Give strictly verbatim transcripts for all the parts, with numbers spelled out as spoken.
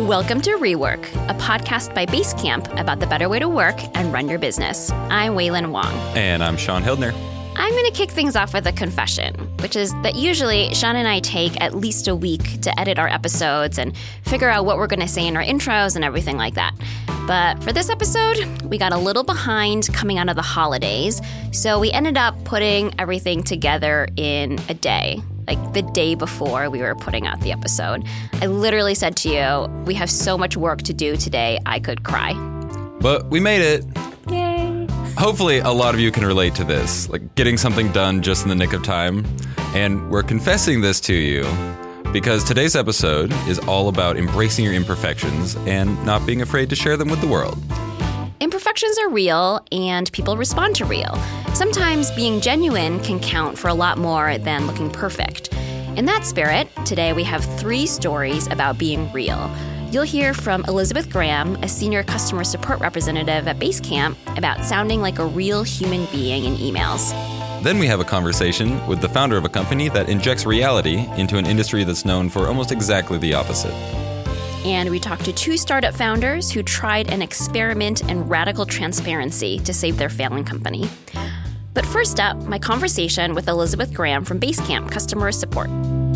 Welcome to Rework, a podcast by Basecamp about the better way to work and run your business. I'm Waylon Wong. And I'm Sean Hildner. I'm going to kick things off with a confession, which is that usually Sean and I take at least a week to edit our episodes and figure out what we're going to say in our intros and everything like that. But for this episode, we got a little behind coming out of the holidays, so we ended up putting everything together in a day. Like the day before we were putting out the episode. I literally said to you, we have so much work to do today, I could cry. But we made it. Yay. Hopefully a lot of you can relate to this, like getting something done just in the nick of time. And we're confessing this to you because today's episode is all about embracing your imperfections and not being afraid to share them with the world. Imperfections are real, and people respond to real. Sometimes being genuine can count for a lot more than looking perfect. In that spirit, today we have three stories about being real. You'll hear from Elizabeth Graham, a senior customer support representative at Basecamp, about sounding like a real human being in emails. Then we have a conversation with the founder of a company that injects reality into an industry that's known for almost exactly the opposite. And we talked to two startup founders who tried an experiment in radical transparency to save their failing company. But first up, my conversation with Elizabeth Graham from Basecamp Customer Support.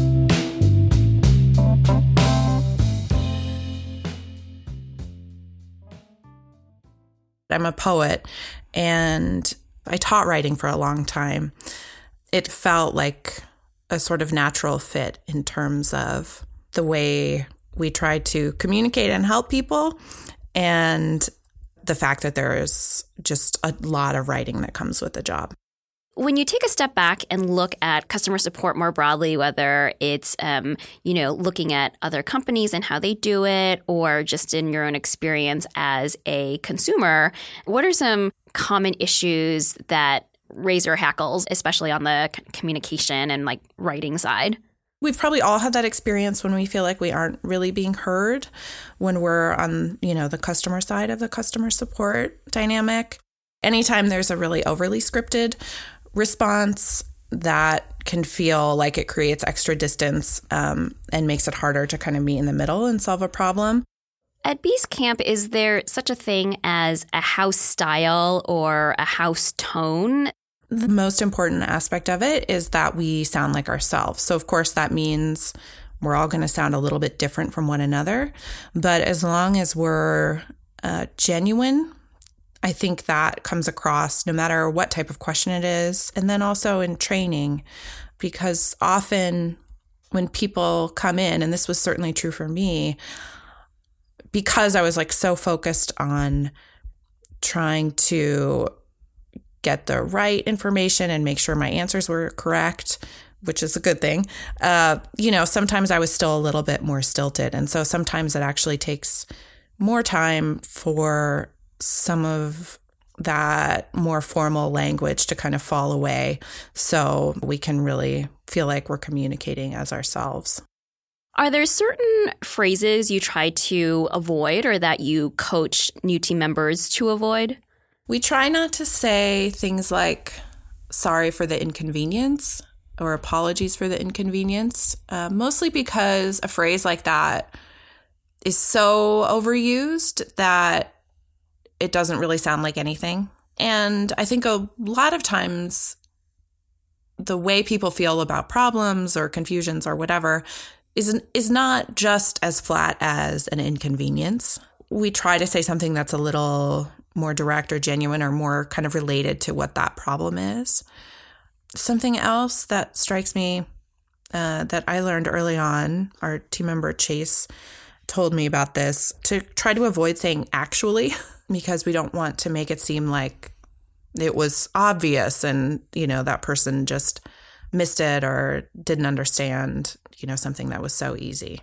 I'm a poet, and I taught writing for a long time. It felt like a sort of natural fit in terms of the way we try to communicate and help people, and the fact that there is just a lot of writing that comes with the job. When you take a step back and look at customer support more broadly, whether it's, um, you know, looking at other companies and how they do it, or just in your own experience as a consumer, what are some common issues that raise your hackles, especially on the communication and like writing side? We've probably all had that experience when we feel like we aren't really being heard, when we're on, you know, the customer side of the customer support dynamic. Anytime there's a really overly scripted response, that can feel like it creates extra distance um, and makes it harder to kind of meet in the middle and solve a problem. At Basecamp, is there such a thing as a house style or a house tone? The most important aspect of it is that we sound like ourselves. So, of course, that means we're all going to sound a little bit different from one another. But as long as we're uh, genuine, I think that comes across no matter what type of question it is. And then also in training, because often when people come in, and this was certainly true for me, because I was like so focused on trying to get the right information and make sure my answers were correct, which is a good thing. Uh, you know, sometimes I was still a little bit more stilted. And so sometimes it actually takes more time for some of that more formal language to kind of fall away so we can really feel like we're communicating as ourselves. Are there certain phrases you try to avoid or that you coach new team members to avoid? We try not to say things like, sorry for the inconvenience or apologies for the inconvenience, uh, mostly because a phrase like that is so overused that it doesn't really sound like anything. And I think a lot of times the way people feel about problems or confusions or whatever is, is not just as flat as an inconvenience. We try to say something that's a little more direct or genuine or more kind of related to what that problem is. Something else that strikes me uh, that I learned early on, our team member Chase told me about this, to try to avoid saying actually, because we don't want to make it seem like it was obvious and, you know, that person just missed it or didn't understand, you know, something that was so easy.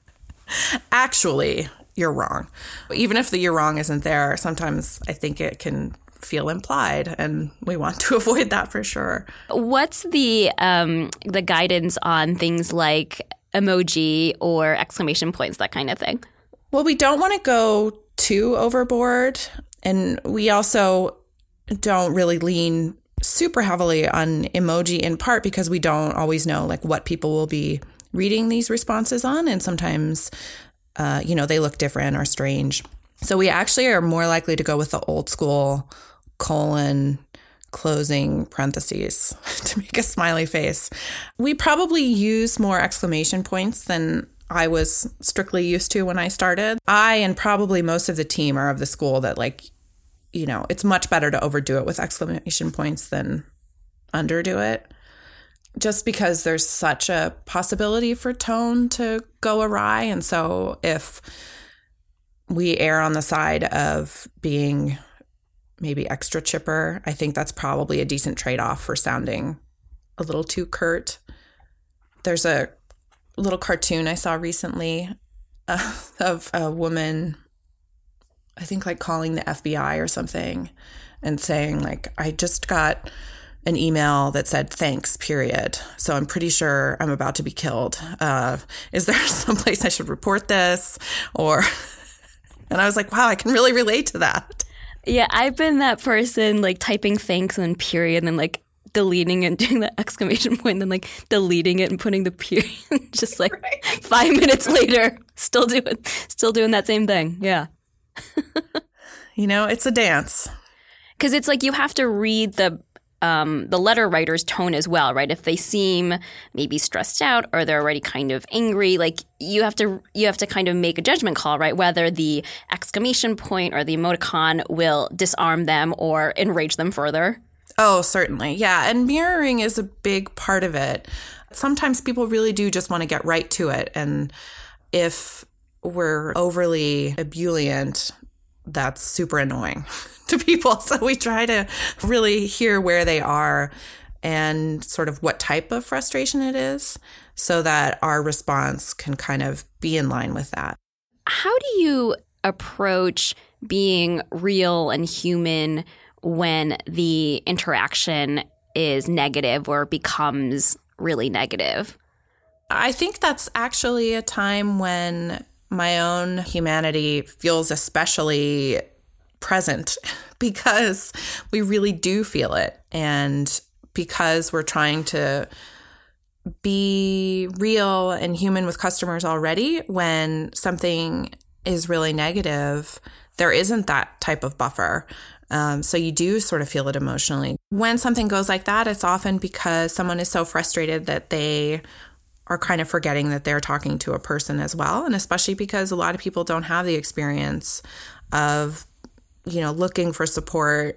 Actually, you're wrong. Even if the you're wrong isn't there, sometimes I think it can feel implied, and we want to avoid that for sure. What's the um, the guidance on things like emoji or exclamation points, that kind of thing? Well, we don't want to go too overboard, and we also don't really lean super heavily on emoji, in part because we don't always know like what people will be reading these responses on, and sometimes uh, you know, they look different or strange. So we actually are more likely to go with the old school colon closing parentheses to make a smiley face. We probably use more exclamation points than I was strictly used to when I started. I and probably most of the team are of the school that, like, you know, it's much better to overdo it with exclamation points than underdo it, just because there's such a possibility for tone to go awry. And so if we err on the side of being maybe extra chipper, I think that's probably a decent trade-off for sounding a little too curt. There's a little cartoon I saw recently uh, of a woman, I think like calling the F B I or something and saying like, I just got an email that said thanks, period. So I'm pretty sure I'm about to be killed. Uh, is there some place I should report this? Or, and I was like, wow, I can really relate to that. Yeah, I've been that person, like typing thanks and then period and then like deleting and doing the exclamation point and then like deleting it and putting the period. Just like right. five minutes later, still doing, still doing that same thing. Yeah. You know, it's a dance. Because it's like you have to read the um, the letter writer's tone as well, right? If they seem maybe stressed out or they're already kind of angry, like you have to you have to kind of make a judgment call, right? Whether the exclamation point or the emoticon will disarm them or enrage them further. Oh, certainly. Yeah. And mirroring is a big part of it. Sometimes people really do just want to get right to it. And if we're overly ebullient, that's super annoying to people. So we try to really hear where they are and sort of what type of frustration it is so that our response can kind of be in line with that. How do you approach being real and human when the interaction is negative or becomes really negative? I think that's actually a time when my own humanity feels especially present because we really do feel it. And because we're trying to be real and human with customers already, when something is really negative, there isn't that type of buffer. Um, so you do sort of feel it emotionally. When something goes like that, it's often because someone is so frustrated that they are kind of forgetting that they're talking to a person as well. And especially because a lot of people don't have the experience of, you know, looking for support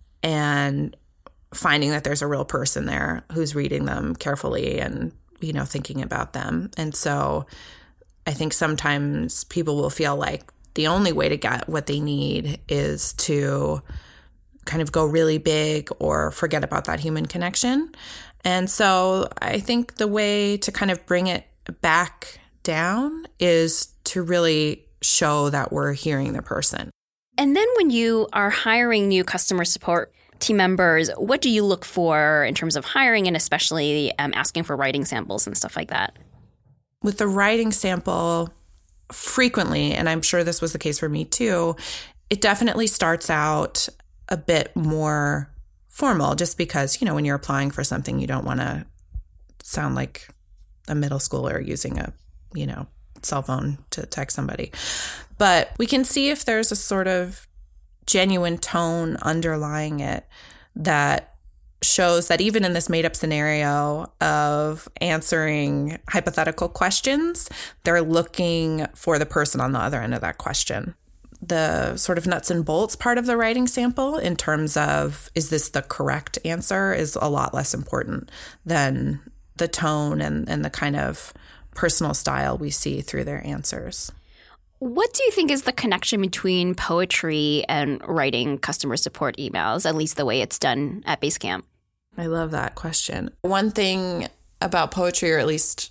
and finding that there's a real person there who's reading them carefully and, you know, thinking about them. And so I think sometimes people will feel like the only way to get what they need is to kind of go really big or forget about that human connection. And so I think the way to kind of bring it back down is to really show that we're hearing the person. And then when you are hiring new customer support team members, what do you look for in terms of hiring and especially um, asking for writing samples and stuff like that? With the writing sample, frequently, and I'm sure this was the case for me too, it definitely starts out a bit more formal just because, you know, when you're applying for something, you don't want to sound like a middle schooler using a, you know, cell phone to text somebody. But we can see if there's a sort of genuine tone underlying it that shows that even in this made-up scenario of answering hypothetical questions, they're looking for the person on the other end of that question. The sort of nuts and bolts part of the writing sample in terms of, is this the correct answer, is a lot less important than the tone and, and the kind of personal style we see through their answers. What do you think is the connection between poetry and writing customer support emails, at least the way it's done at Basecamp? I love that question. One thing about poetry, or at least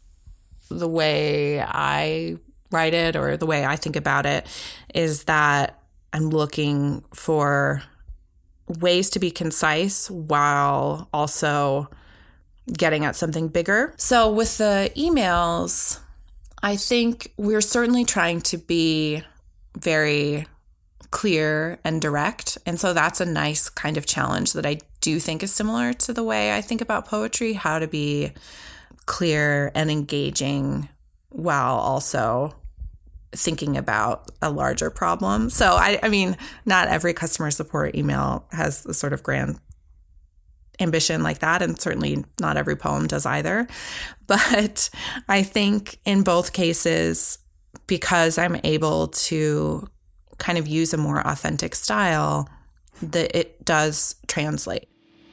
the way I write it or the way I think about it, is that I'm looking for ways to be concise while also getting at something bigger. So with the emails, I think we're certainly trying to be very clear and direct. And so that's a nice kind of challenge that I do think is similar to the way I think about poetry, how to be clear and engaging while also thinking about a larger problem. So, I, I mean, not every customer support email has a sort of grand ambition like that, and certainly not every poem does either. But I think in both cases, because I'm able to kind of use a more authentic style, that it does translate.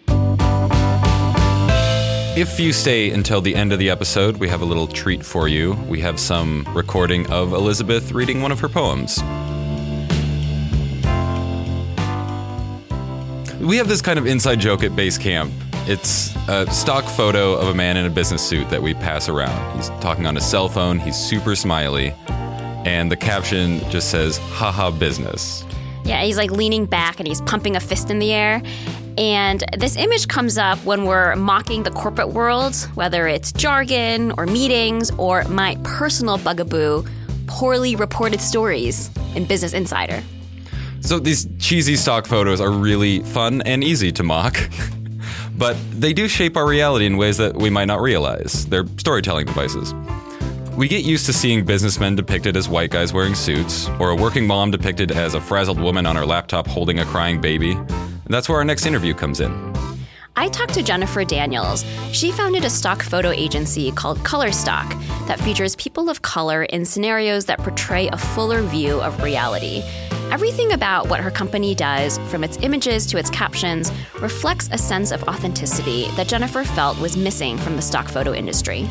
If you stay until the end of the episode, we have a little treat for you. We have some recording of Elizabeth reading one of her poems. We have this kind of inside joke at base camp. It's a stock photo of a man in a business suit that we pass around. He's talking on his cell phone. He's super smiley. And the caption just says, haha business. Yeah, he's like leaning back and he's pumping a fist in the air. And this image comes up when we're mocking the corporate world, whether it's jargon or meetings or my personal bugaboo, poorly reported stories in Business Insider. So these cheesy stock photos are really fun and easy to mock, but they do shape our reality in ways that we might not realize. They're storytelling devices. We get used to seeing businessmen depicted as white guys wearing suits, or a working mom depicted as a frazzled woman on her laptop holding a crying baby. And that's where our next interview comes in. I talked to Jennifer Daniels. She founded a stock photo agency called Color Stock that features people of color in scenarios that portray a fuller view of reality. Everything about what her company does, from its images to its captions, reflects a sense of authenticity that Jennifer felt was missing from the stock photo industry.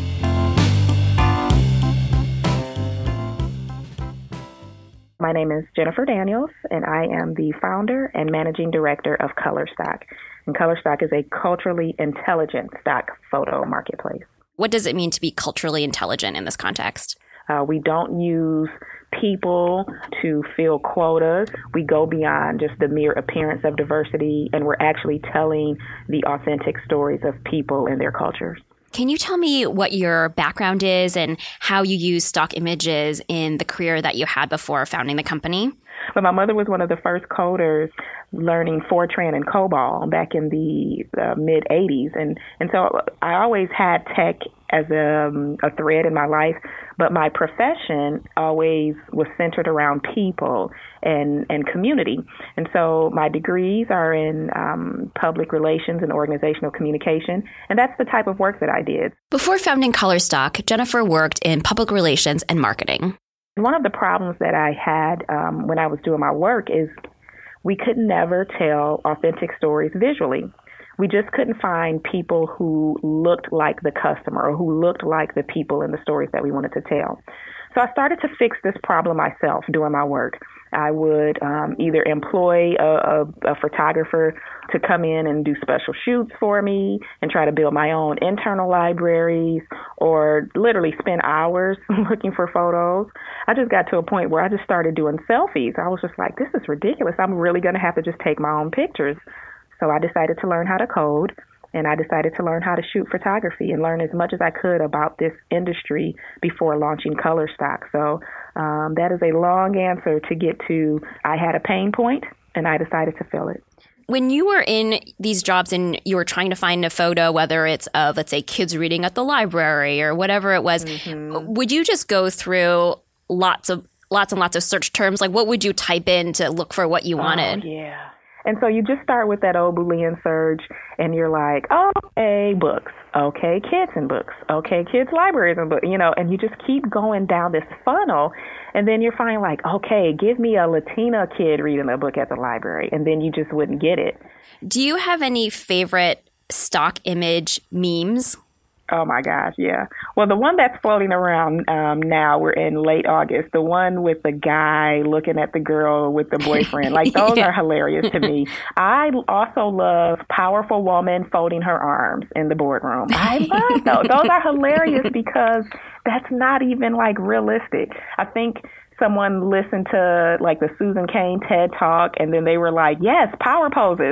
My name is Jennifer Daniels, and I am the founder and managing director of Color Stock. And Color Stock is a culturally intelligent stock photo marketplace. What does it mean to be culturally intelligent in this context? Uh, we don't use people to fill quotas. We go beyond just the mere appearance of diversity, and we're actually telling the authentic stories of people and their cultures. Can you tell me what your background is and how you use stock images in the career that you had before founding the company? Well, my mother was one of the first coders learning Fortran and COBOL back in the uh, mid eighties. And, and so I always had tech as a, um, a thread in my life, but my profession always was centered around people and, and community. And so my degrees are in um, public relations and organizational communication, and that's the type of work that I did. Before founding Color Stock, Jennifer worked in public relations and marketing. One of the problems that I had um, when I was doing my work is we could never tell authentic stories visually. We just couldn't find people who looked like the customer or who looked like the people in the stories that we wanted to tell. So I started to fix this problem myself doing my work. I would um, either employ a, a, a photographer to come in and do special shoots for me and try to build my own internal libraries, or literally spend hours looking for photos. I just got to a point where I just started doing selfies. I was just like, this is ridiculous. I'm really going to have to just take my own pictures. So I decided to learn how to code, and I decided to learn how to shoot photography and learn as much as I could about this industry before launching Color Stock. So um, that is a long answer to get to, I had a pain point and I decided to fill it. When you were in these jobs and you were trying to find a photo, whether it's of, let's say, kids reading at the library or whatever it was, mm-hmm. would you just go through lots of lots and lots of search terms? Like, what would you type in to look for what you wanted? Oh, yeah. And so you just start with that old Boolean search, and you're like, oh, okay, books. Okay, kids and books. Okay, kids' libraries and books, you know, and you just keep going down this funnel. And then you're finding like, okay, give me a Latina kid reading a book at the library. And then you just wouldn't get it. Do you have any favorite stock image memes? Oh, my gosh, yeah. Well, the one that's floating around um, now, we're in late August, the one with the guy looking at the girl with the boyfriend, like those yeah. are hilarious to me. I also love powerful woman folding her arms in the boardroom. I love those. Those are hilarious because that's not even like realistic. I think someone listened to like the Susan Cain TED Talk, and then they were like, yes, power poses.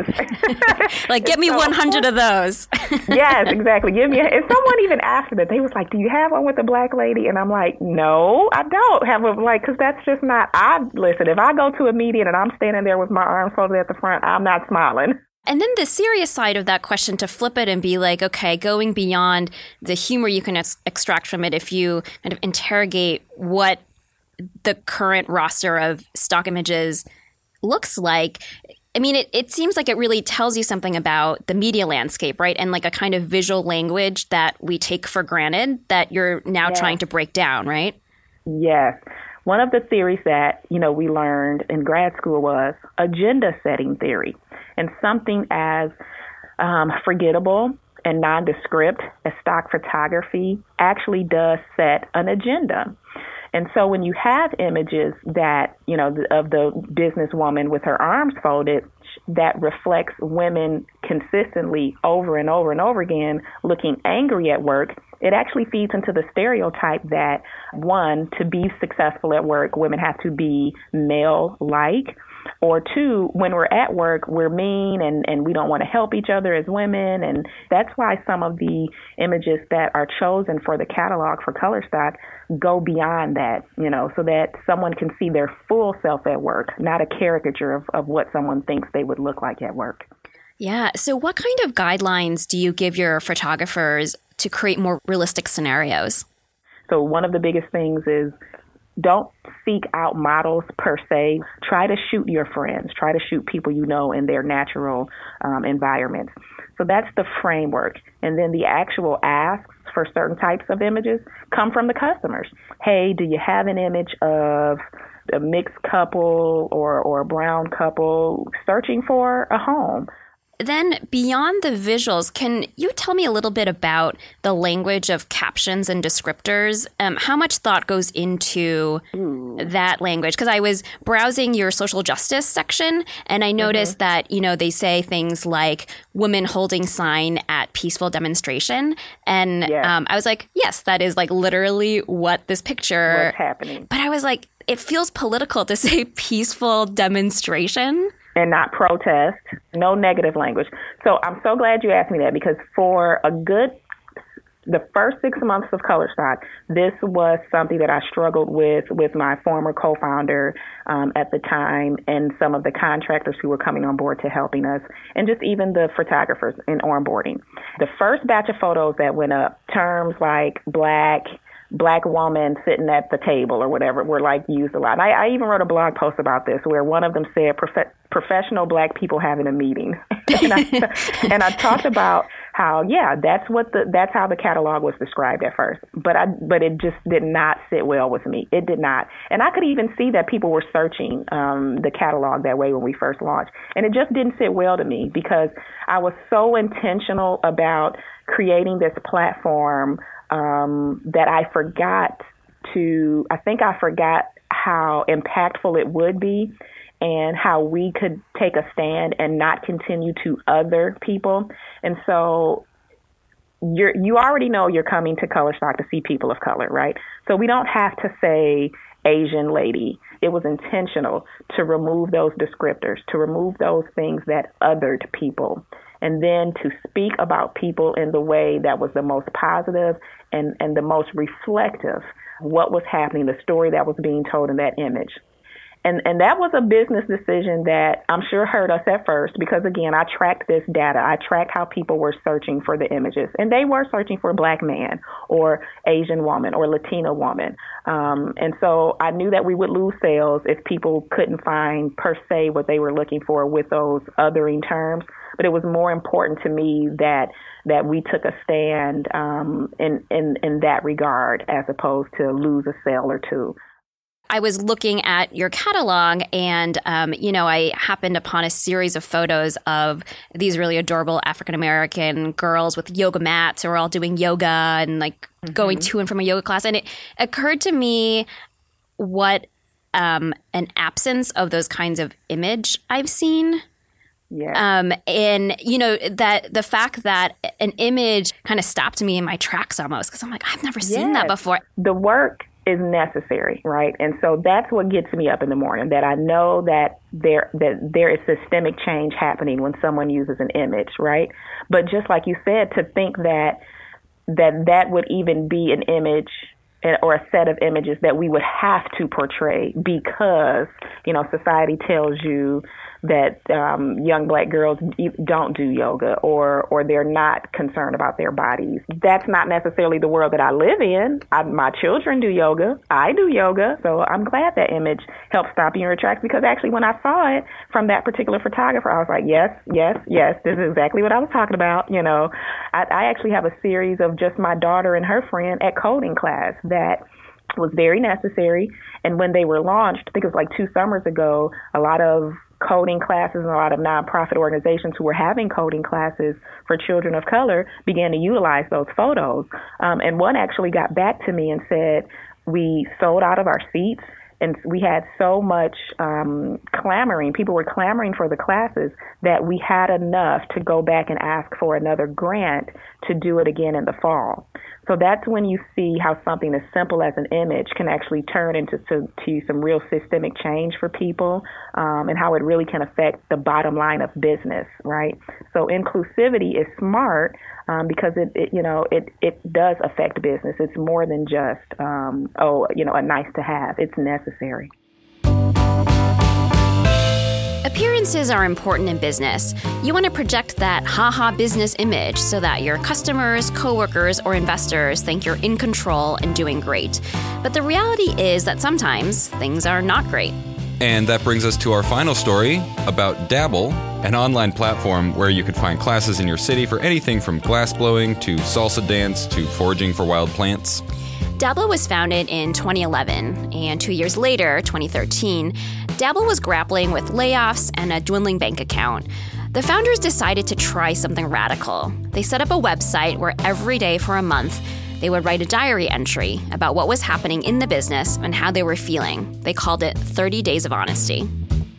Like, get me so, one hundred of those. Yes, exactly. Give me, a, and someone even asked me that. They was like, do you have one with a black lady? And I'm like, no, I don't have one, like, because that's just not, I, listen, if I go to a meeting and I'm standing there with my arms folded at the front, I'm not smiling. And then the serious side of that question, to flip it and be like, okay, going beyond the humor you can ex- extract from it, if you kind of interrogate what the current roster of stock images looks like, I mean, it, it seems like it really tells you something about the media landscape, right? And like a kind of visual language that we take for granted that you're now Yes. trying to break down, right? Yes. One of the theories that, you know, we learned in grad school was agenda setting theory. And something as um, forgettable and nondescript as stock photography actually does set an agenda. And so when you have images that, you know, of the businesswoman with her arms folded, that reflects women consistently over and over and over again looking angry at work, it actually feeds into the stereotype that, one, to be successful at work, women have to be male-like, or two, when we're at work, we're mean and, and we don't want to help each other as women. And that's why some of the images that are chosen for the catalog for Color Stock go beyond that, you know, so that someone can see their full self at work, not a caricature of, of what someone thinks they would look like at work. Yeah. So what kind of guidelines do you give your photographers to create more realistic scenarios? So one of the biggest things is don't seek out models per se. Try to shoot your friends. Try to shoot people you know in their natural um, environments. So that's the framework. And then the actual asks for certain types of images come from the customers. Hey, do you have an image of a mixed couple or, or a brown couple searching for a home? Then beyond the visuals, can you tell me a little bit about the language of captions and descriptors? Um, how much thought goes into Ooh. that language? Because I was browsing your social justice section and I noticed mm-hmm. that, you know, they say things like women holding sign at peaceful demonstration. And yes. um, I was like, yes, that is like literally what this picture. What's happening. But I was like, it feels political to say peaceful demonstration. And not protest, no negative language. So I'm so glad you asked me that, because for a good, the first six months of Color Stock, this was something that I struggled with with my former co-founder um, at the time and some of the contractors who were coming on board to helping us, and just even the photographers in onboarding. The first batch of photos that went up, terms like black, black woman sitting at the table or whatever were like used a lot. And I, I even wrote a blog post about this where one of them said prof- professional black people having a meeting. and, I, and I talked about how, yeah, that's what the, that's how the catalog was described at first. But I, but it just did not sit well with me. It did not. And I could even see that people were searching um, the catalog that way when we first launched. And it just didn't sit well to me because I was so intentional about creating this platform Um, that I forgot to, I think I forgot how impactful it would be and how we could take a stand and not continue to other people. And so you're, you already know you're coming to Color Stock to see people of color, right? So we don't have to say Asian lady. It was intentional to remove those descriptors, to remove those things that othered people, and then to speak about people in the way that was the most positive and, and the most reflective of what was happening, the story that was being told in that image. And and that was a business decision that I'm sure hurt us at first because, again, I tracked this data. I tracked how people were searching for the images. And they were searching for Black man or Asian woman or Latina woman. Um, and so I knew that we would lose sales if people couldn't find per se what they were looking for with those othering terms. But it was more important to me that that we took a stand um, in, in, in that regard as opposed to lose a sale or two. I was looking at your catalog and, um, you know, I happened upon a series of photos of these really adorable African-American girls with yoga mats who are all doing yoga and like mm-hmm. going to and from a yoga class. And it occurred to me what um, an absence of those kinds of image I've seen. Yeah. Um, and, you know, that the fact that an image kind of stopped me in my tracks almost because I'm like, I've never seen yes. that before. The work is necessary, right? And so that's what gets me up in the morning, that I know that there that there is systemic change happening when someone uses an image, right? But just like you said, to think that that that would even be an image or a set of images that we would have to portray because, you know, society tells you that um, young black girls don't do yoga or or they're not concerned about their bodies. That's not necessarily the world that I live in. I, my children do yoga. I do yoga. So I'm glad that image helped stop you in your tracks, because actually when I saw it from that particular photographer, I was like, yes, yes, yes, this is exactly what I was talking about. You know, I, I actually have a series of just my daughter and her friend at coding class that was very necessary. And when they were launched, I think it was like two summers ago, a lot of coding classes and a lot of nonprofit organizations who were having coding classes for children of color began to utilize those photos. Um, and one actually got back to me and said, we sold out of our seats. And we had so much um, clamoring, people were clamoring for the classes, that we had enough to go back and ask for another grant to do it again in the fall. So that's when you see how something as simple as an image can actually turn into to, to some real systemic change for people, um, and how it really can affect the bottom line of business, right? So inclusivity is smart um, because it, it, you know, it, it does affect business. It's more than just, um, oh, you know, a nice to have. It's necessary. Appearances are important in business. You want to project that haha business image so that your customers, coworkers, or investors think you're in control and doing great. But the reality is that sometimes things are not great. And that brings us to our final story about Dabble, an online platform where you could find classes in your city for anything from glass blowing to salsa dance to foraging for wild plants. Dabble was founded in twenty eleven, and two years later, twenty thirteen, Dabble was grappling with layoffs and a dwindling bank account. The founders decided to try something radical. They set up a website where every day for a month, they would write a diary entry about what was happening in the business and how they were feeling. They called it thirty days of Honesty.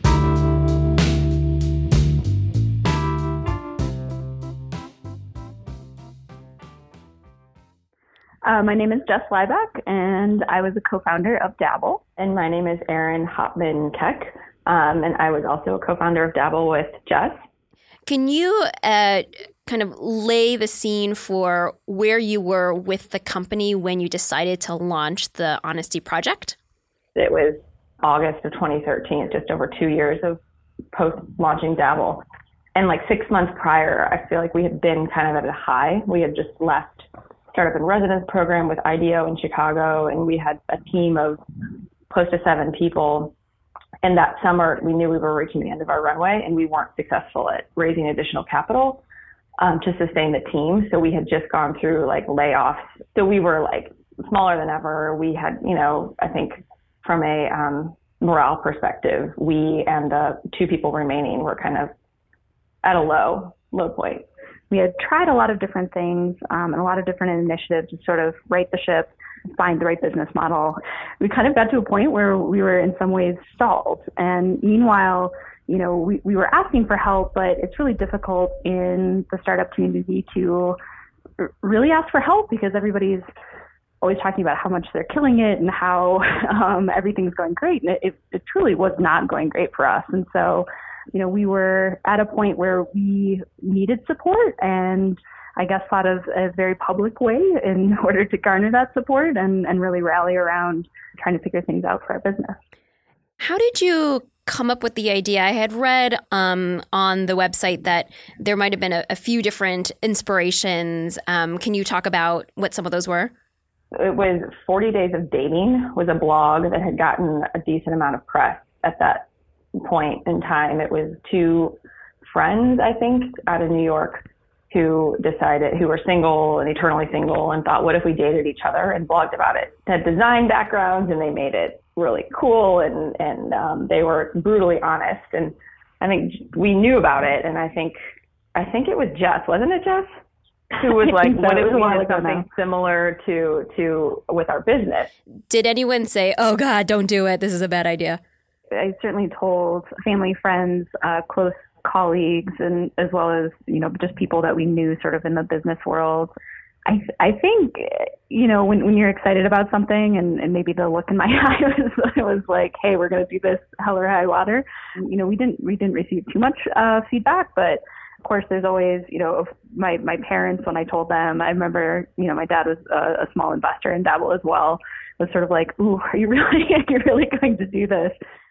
Uh, my name is Jess Liebeck, and I was a co-founder of Dabble. And my name is Erin Hopman-Keck, um, and I was also a co-founder of Dabble with Jess. Can you uh, kind of lay the scene for where you were with the company when you decided to launch the Honesty Project? It was August of twenty thirteen, just over two years of post-launching Dabble. And like six months prior, I feel like we had been kind of at a high. We had just left Startup in Residence program with IDEO in Chicago, and we had a team of close to seven people. And that summer, we knew we were reaching the end of our runway, and we weren't successful at raising additional capital um, to sustain the team. So we had just gone through like layoffs. So we were like smaller than ever. We had, you know, I think from a um, morale perspective, we and the two people remaining were kind of at a low, low point. We had tried a lot of different things um, and a lot of different initiatives to sort of right the ship, find the right business model. We kind of got to a point where we were in some ways stalled. And meanwhile, you know, we, we were asking for help, but it's really difficult in the startup community to r- really ask for help because everybody's always talking about how much they're killing it and how um, everything's going great. And it, it truly was not going great for us. And so, you know, we were at a point where we needed support, and I guess thought of a very public way in order to garner that support and, and really rally around trying to figure things out for our business. How did you come up with the idea? I had read um, on the website that there might have been a, a few different inspirations. Um, can you talk about what some of those were? It was forty Days of Dating was a blog that had gotten a decent amount of press at that point in time. It was two friends, I think, out of New York who decided, who were single and eternally single, and thought, what if we dated each other, and blogged about it. They had design backgrounds, and they made it really cool, and, and um, they were brutally honest. And I think we knew about it, and I think I think it was Jess, wasn't it, Jess? Who was like, so. What if we did something now. similar to to with our business? Did anyone say, oh, God, don't do it, this is a bad idea? I certainly told family, friends, uh, close colleagues, and as well as, you know, just people that we knew sort of in the business world. I I think, you know, when, when you're excited about something, and, and maybe the look in my eye was, was like, hey, we're going to do this hell or high water. You know, we didn't we didn't receive too much uh, feedback, but of course, there's always, you know, my, my parents, when I told them, I remember, you know, my dad was a, a small investor in Dabble as well, was sort of like, ooh, are you really, are you really going to do this?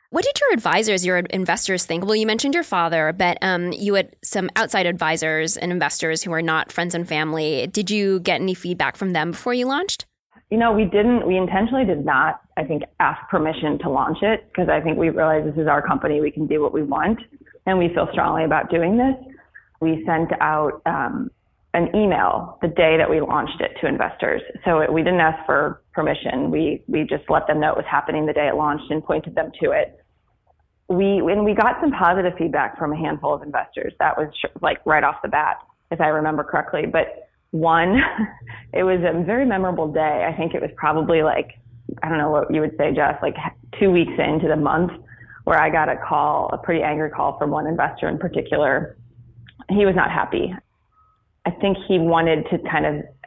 What did your advisors, your investors think? Well, you mentioned your father, but um, you had some outside advisors and investors who are not friends and family. Did you get any feedback from them before you launched? You know, we didn't, we intentionally did not, I think, ask permission to launch it because I think we realized this is our company. We can do what we want and we feel strongly about doing this. We sent out um, an email the day that we launched it to investors. So it, we didn't ask for permission. We we just let them know it was happening the day it launched and pointed them to it. We and we got some positive feedback from a handful of investors. That was sh- like right off the bat, if I remember correctly. But one, it was a very memorable day. I think it was probably like, I don't know what you would say, Jess, like two weeks into the month where I got a call, a pretty angry call from one investor in particular. He was not happy. I think he wanted to kind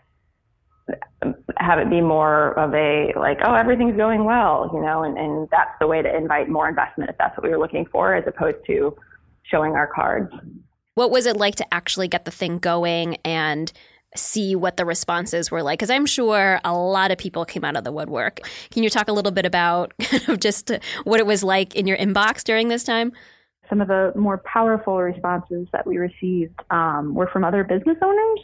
of have it be more of a like, oh, everything's going well, you know, and, and that's the way to invite more investment if that's what we were looking for, as opposed to showing our cards. What was it like to actually get the thing going and see what the responses were like? Because I'm sure a lot of people came out of the woodwork. Can you talk a little bit about kind of just what it was like in your inbox during this time? Some of the more powerful responses that we received um, were from other business owners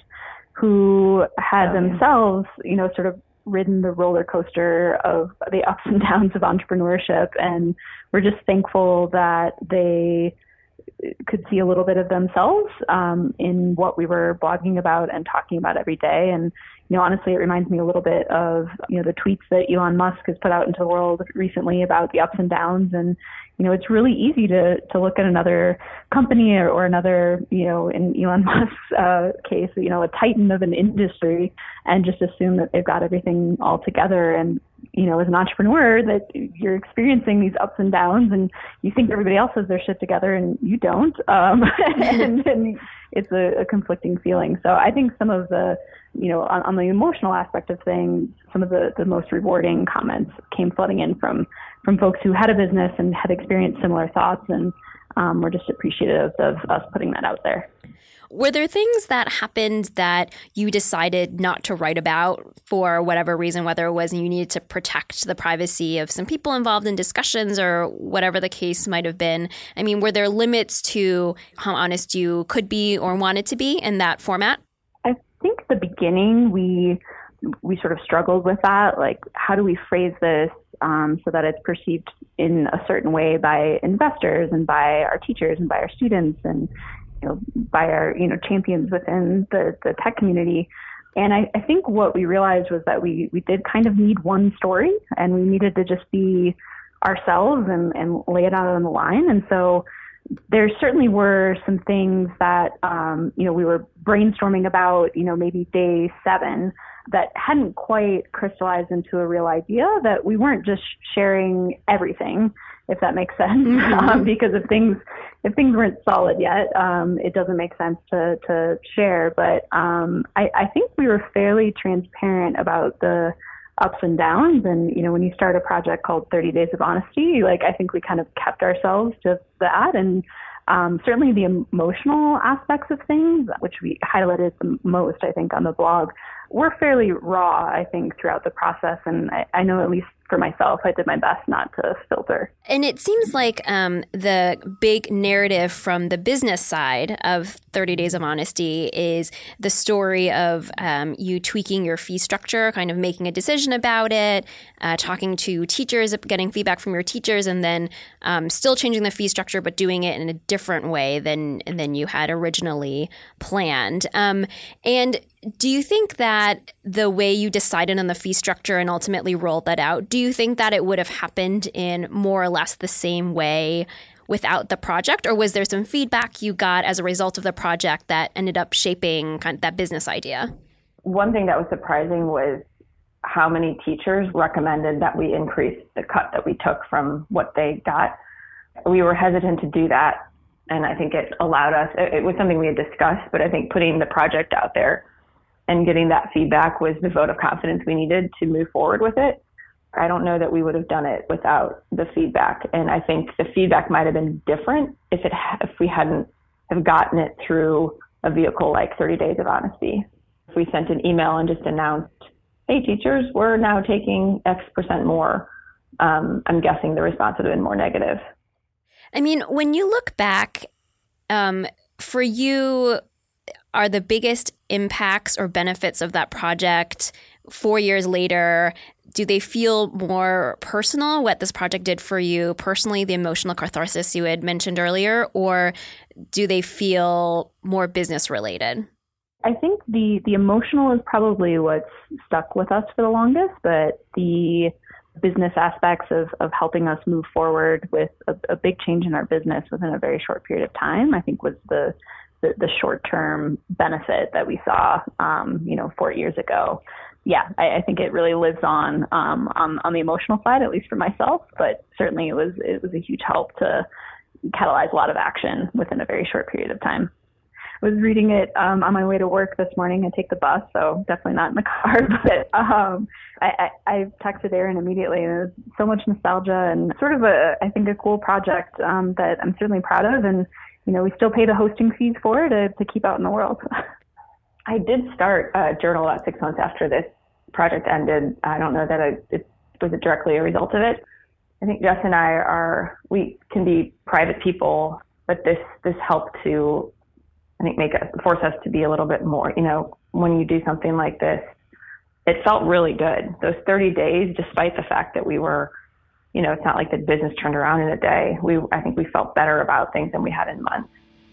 who had themselves, you know, sort of ridden the roller coaster of the ups and downs of entrepreneurship, and were just thankful that they could see a little bit of themselves um, in what we were blogging about and talking about every day. And, you know, honestly, it reminds me a little bit of, you know, the tweets that Elon Musk has put out into the world recently about the ups and downs. And, you know, it's really easy to, to look at another company or, or another, you know, in Elon Musk's uh, case, you know, a titan of an industry, and just assume that they've got everything all together. And, you know, as an entrepreneur, that you're experiencing these ups and downs, and you think everybody else has their shit together and you don't. Um, and, and it's a, a conflicting feeling. So I think some of the, you know, on, on the emotional aspect of things, some of the, the most rewarding comments came flooding in from, from folks who had a business and had experienced similar thoughts, and um, we're just appreciative of us putting that out there. Were there things that happened that you decided not to write about for whatever reason, whether it was you needed to protect the privacy of some people involved in discussions or whatever the case might have been? I mean, were there limits to how honest you could be or wanted to be in that format? I think at the beginning we we sort of struggled with that. Like, how do we phrase this um, so that it's perceived in a certain way by investors and by our teachers and by our students and, you know, by our, you know, champions within the, the tech community. And I, I think what we realized was that we, we did kind of need one story, and we needed to just be ourselves and, and lay it out on the line. And so there certainly were some things that, um, you know, we were brainstorming about, you know, maybe day seven, that hadn't quite crystallized into a real idea, that we weren't just sharing everything, if that makes sense. Mm-hmm. Um, because if things if things weren't solid yet, um, it doesn't make sense to to share. But um, I, I think we were fairly transparent about the ups and downs. And, you know, when you start a project called thirty days of Honesty, like, I think we kind of kept ourselves to that. And um, certainly the emotional aspects of things, which we highlighted the most, I think, on the blog, were fairly raw, I think, throughout the process. And I, I know, at least for myself, I did my best not to filter. And it seems like um, the big narrative from the business side of thirty days of Honesty is the story of um, you tweaking your fee structure, kind of making a decision about it, uh, talking to teachers, getting feedback from your teachers, and then um, still changing the fee structure, but doing it in a different way than, than you had originally planned. Um, and do you think that the way you decided on the fee structure and ultimately rolled that out, do you think that it would have happened in more or less the same way without the project? Or was there some feedback you got as a result of the project that ended up shaping kind of that business idea? One thing that was surprising was how many teachers recommended that we increase the cut that we took from what they got. We were hesitant to do that, and I think it allowed us, it was something we had discussed, but I think putting the project out there and getting that feedback was the vote of confidence we needed to move forward with it. I don't know that we would have done it without the feedback. And I think the feedback might have been different if it if we hadn't have gotten it through a vehicle like thirty days of Honesty. If we sent an email and just announced, hey, teachers, we're now taking X percent more, um, I'm guessing the response would have been more negative. I mean, when you look back, um, for you, are the biggest impacts or benefits of that project four years later, do they feel more personal, what this project did for you personally, the emotional catharsis you had mentioned earlier, or do they feel more business related? I think the, the emotional is probably what's stuck with us for the longest, but the business aspects of, of helping us move forward with a, a big change in our business within a very short period of time, I think was the the, the short-term benefit that we saw, um, you know, four years ago. Yeah, I, I think it really lives on, um, on on the emotional side, at least for myself. But certainly, it was it was a huge help to catalyze a lot of action within a very short period of time. I was reading it um, on my way to work this morning. I take the bus, so definitely not in the car. But um, I, I, I texted Aaron immediately, and there was so much nostalgia and sort of a, I think, a cool project um, that I'm certainly proud of. And you know, we still pay the hosting fees for to to keep out in the world. I did start a journal about six months after this project ended. I don't know that I, it was directly a result of it. I think Jess and I are, we can be private people, but this, this helped to, I think, make us, force us to be a little bit more, you know, when you do something like this, it felt really good. Those thirty days, despite the fact that we were, you know, it's not like the business turned around in a day. We, I think we felt better about things than we had in months.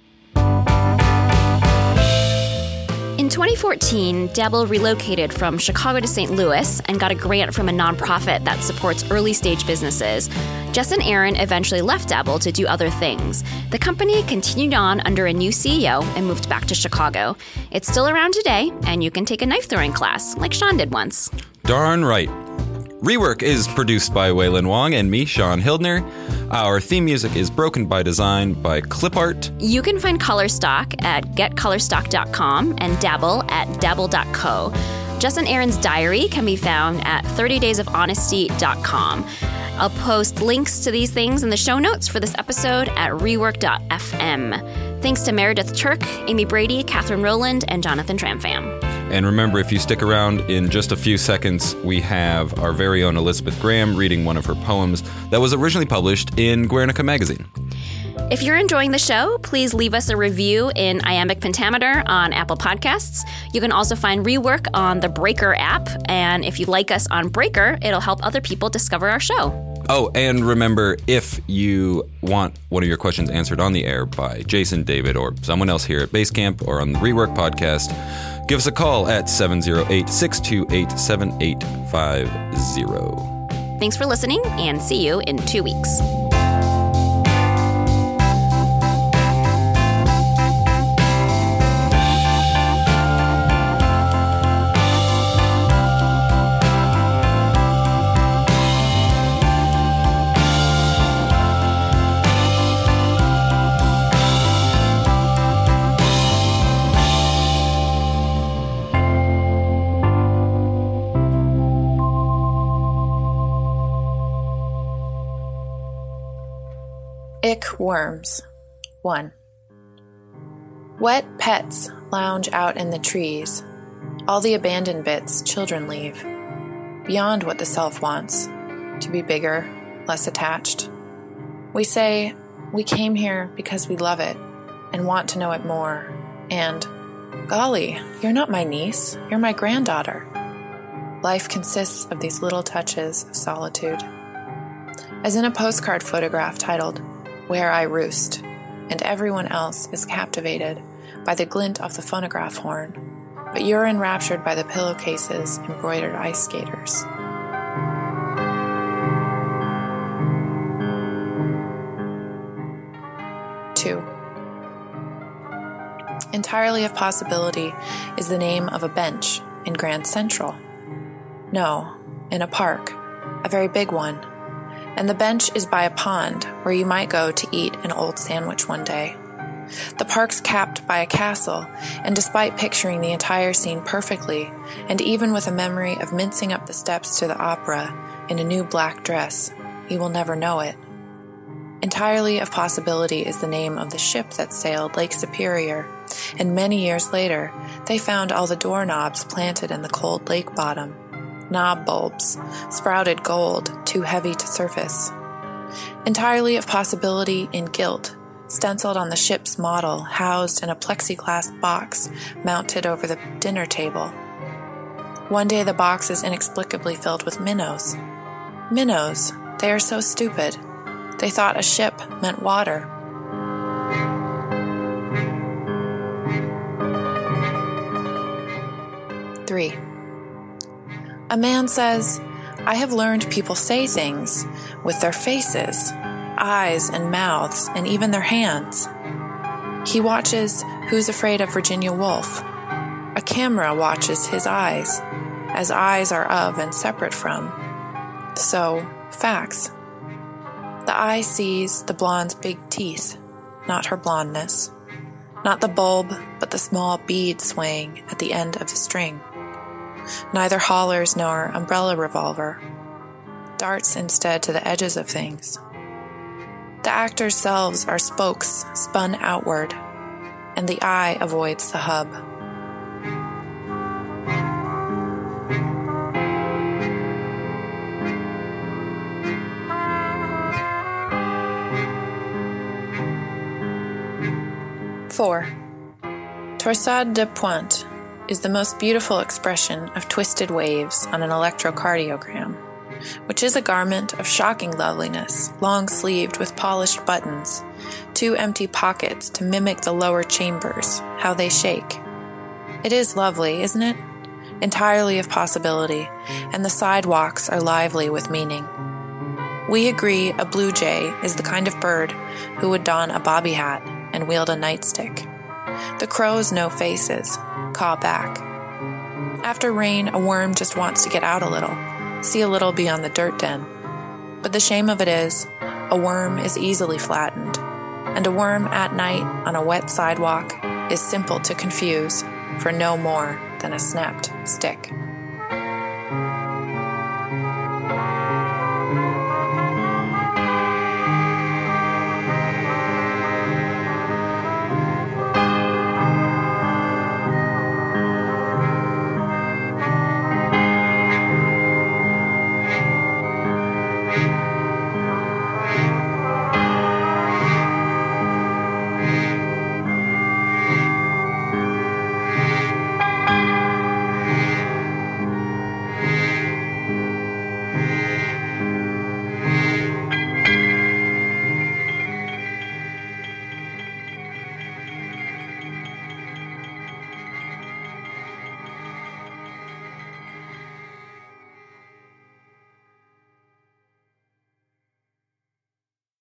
In twenty fourteen, Dabble relocated from Chicago to Saint Louis and got a grant from a nonprofit that supports early-stage businesses. Jess and Aaron eventually left Dabble to do other things. The company continued on under a new C E O and moved back to Chicago. It's still around today, and you can take a knife-throwing class, like Sean did once. Darn right. Rework is produced by Waylon Wong and me, Sean Hildner. Our theme music is Broken by Design by Clipart. You can find Colorstock at get colorstock dot com and Dabble at dabble dot co. Jess and Aaron's diary can be found at thirty days of honesty dot com. I'll post links to these things in the show notes for this episode at rework dot f m. Thanks to Meredith Turk, Amy Brady, Catherine Rowland, and Jonathan Tramfam. And remember, if you stick around in just a few seconds, we have our very own Elizabeth Graham reading one of her poems that was originally published in Guernica magazine. If you're enjoying the show, please leave us a review in iambic pentameter on Apple Podcasts. You can also find Rework on the Breaker app, and if you like us on Breaker, it'll help other people discover our show. Oh, and remember, if you want one of your questions answered on the air by Jason, David, or someone else here at Basecamp or on the Rework podcast, give us a call at seven oh eight, six two eight, seven eight five oh. Thanks for listening, and see you in two weeks. Ick Worms. one. Wet pets lounge out in the trees. All the abandoned bits children leave. Beyond what the self wants. To be bigger, less attached. We say, we came here because we love it and want to know it more. And, golly, you're not my niece, you're my granddaughter. Life consists of these little touches of solitude. As in a postcard photograph titled, Where I Roost, and everyone else is captivated by the glint of the phonograph horn, but you're enraptured by the pillowcase's embroidered ice skaters. Two. Entirely of Possibility is the name of a bench in Grand Central. No, in a park, a very big one. And the bench is by a pond where you might go to eat an old sandwich one day. The park's capped by a castle, and despite picturing the entire scene perfectly, and even with a memory of mincing up the steps to the opera in a new black dress, you will never know it. Entirely of Possibility is the name of the ship that sailed Lake Superior, and many years later, they found all the doorknobs planted in the cold lake bottom. Knob bulbs, sprouted gold, too heavy to surface. Entirely of possibility in gilt, stenciled on the ship's model, housed in a plexiglass box mounted over the dinner table. One day the box is inexplicably filled with minnows. Minnows, they are so stupid. They thought a ship meant water. Three. A man says, I have learned people say things with their faces, eyes and mouths, and even their hands. He watches Who's Afraid of Virginia Woolf. A camera watches his eyes, as eyes are of and separate from. So, facts. The eye sees the blonde's big teeth, not her blondness. Not the bulb, but the small bead swaying at the end of the string. Neither hollers nor umbrella revolver. Darts instead to the edges of things. The actors' selves are spokes spun outward, and the eye avoids the hub. Four. Torsade de pointe is the most beautiful expression of twisted waves on an electrocardiogram, which is a garment of shocking loveliness, long-sleeved with polished buttons, two empty pockets to mimic the lower chambers, how they shake. It is lovely, isn't it? Entirely of possibility, and the sidewalks are lively with meaning. We agree a blue jay is the kind of bird who would don a bobby hat and wield a nightstick. The crows know faces, caw back. After rain, a worm just wants to get out a little, see a little beyond the dirt den. But the shame of it is, a worm is easily flattened, and a worm at night on a wet sidewalk is simple to confuse for no more than a snapped stick.